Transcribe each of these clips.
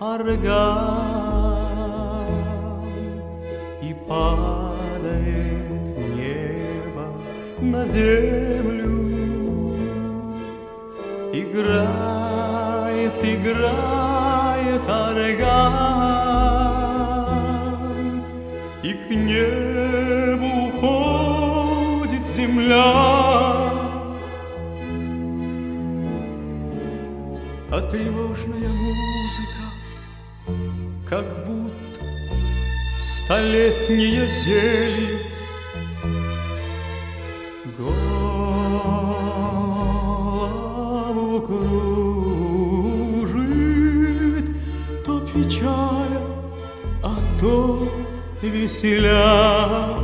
орган, и падает небо на землю. Играет, играет орган, и к небу уходит земля. А тревожная музыка, как будто столетнее зелье, голову кружит, то печаля, а то веселя.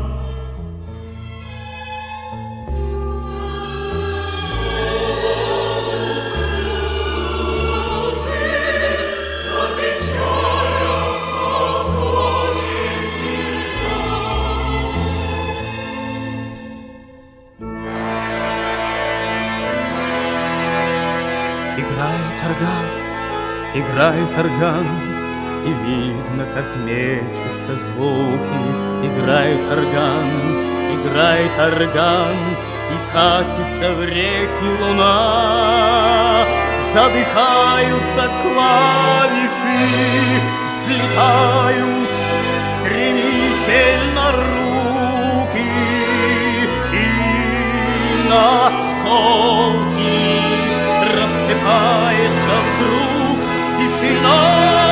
Играет орган, и видно, как мечутся звуки. Играет орган, и катится в реки луна. Задыхаются клавиши, взлетают стремительно руки, и на осколки рассыпается вдруг тишина.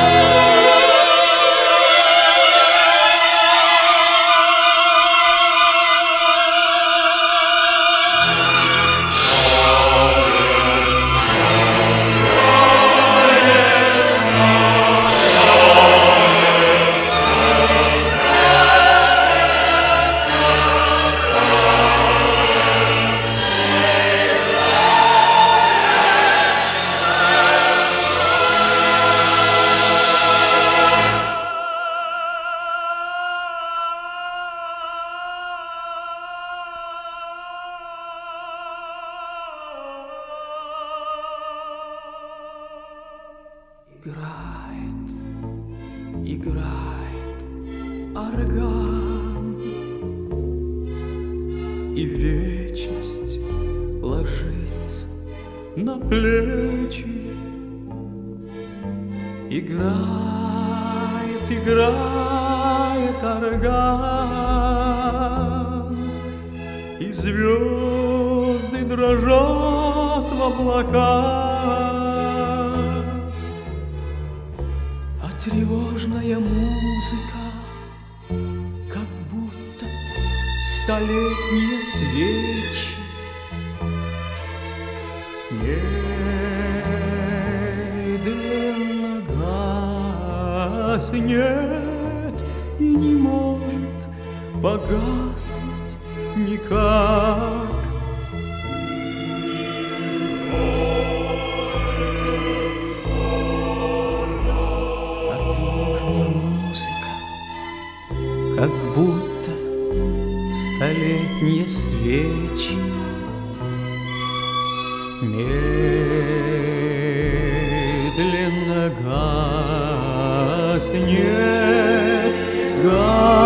Играет орган, и вечность ложится на плечи. Играет орган, и звезды дрожат в облаках. Тревожная музыка, как будто столетние свечи, медленно гаснет и не может погаснуть никак. Как будто столетние свечи, медленно гаснет,